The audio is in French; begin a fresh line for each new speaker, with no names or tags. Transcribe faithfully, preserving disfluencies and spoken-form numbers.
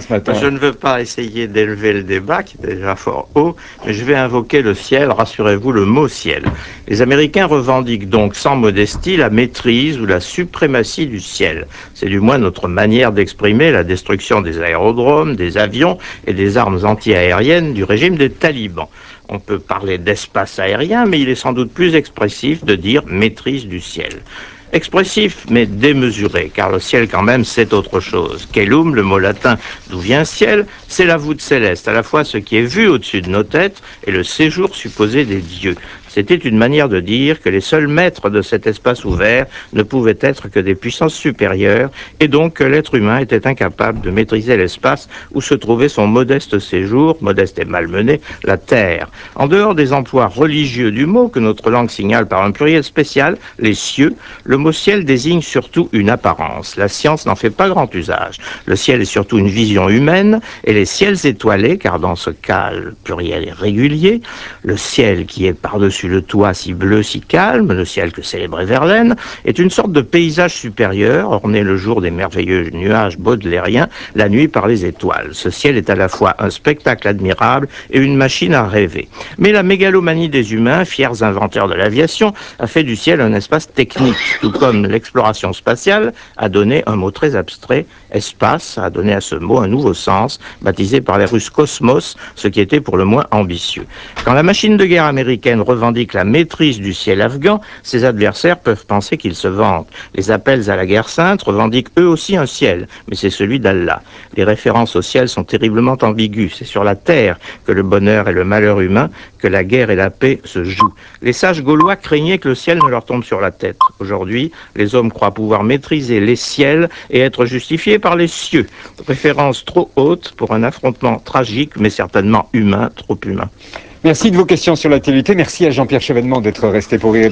ce matin.
Je ne veux pas essayer d'élever le débat, qui est déjà fort haut, mais je vais invoquer le ciel, rassurez-vous, le mot ciel. Les Américains revendiquent donc sans modestie la maîtrise ou la suprématie du ciel. C'est du moins notre manière d'exprimer la destruction des aérodromes, des avions et des armes antiaériennes du régime des talibans. On peut parler d'espace aérien, mais il est sans doute plus expressif de dire maîtrise du ciel. Expressif, mais démesuré, car le ciel, quand même, c'est autre chose. Caelum, le mot latin d'où vient ciel, c'est la voûte céleste, à la fois ce qui est vu au-dessus de nos têtes et le séjour supposé des dieux. C'était une manière de dire que les seuls maîtres de cet espace ouvert ne pouvaient être que des puissances supérieures, et donc que l'être humain était incapable de maîtriser l'espace où se trouvait son modeste séjour, modeste et malmené, la terre. En dehors des emplois religieux du mot, que notre langue signale par un pluriel spécial, les cieux, le mot ciel désigne surtout une apparence. La science n'en fait pas grand usage. Le ciel est surtout une vision humaine, et les ciels étoilés, car dans ce cas, le pluriel est régulier, le ciel qui est par-dessus le toit si bleu, si calme, le ciel que célébrait Verlaine, est une sorte de paysage supérieur, orné le jour des merveilleux nuages baudelairiens, la nuit par les étoiles. Ce ciel est à la fois un spectacle admirable et une machine à rêver. Mais la mégalomanie des humains, fiers inventeurs de l'aviation, a fait du ciel un espace technique, tout comme l'exploration spatiale a donné un mot très abstrait, espace, a donné à ce mot un nouveau sens, baptisé par les Russes cosmos, ce qui était pour le moins ambitieux. Quand la machine de guerre américaine revendique la maîtrise du ciel afghan, ses adversaires peuvent penser qu'ils se vantent. Les appels à la guerre sainte revendiquent eux aussi un ciel, mais c'est celui d'Allah. Les références au ciel sont terriblement ambiguës. C'est sur la terre que le bonheur et le malheur humain, que la guerre et la paix se jouent. Les sages gaulois craignaient que le ciel ne leur tombe sur la tête. Aujourd'hui, les hommes croient pouvoir maîtriser les ciels et être justifiés par les cieux. Référence trop haute pour un affrontement tragique, mais certainement humain, trop humain.
Merci de vos questions sur l'actualité. Merci à Jean-Pierre Chevènement d'être resté pour y répondre.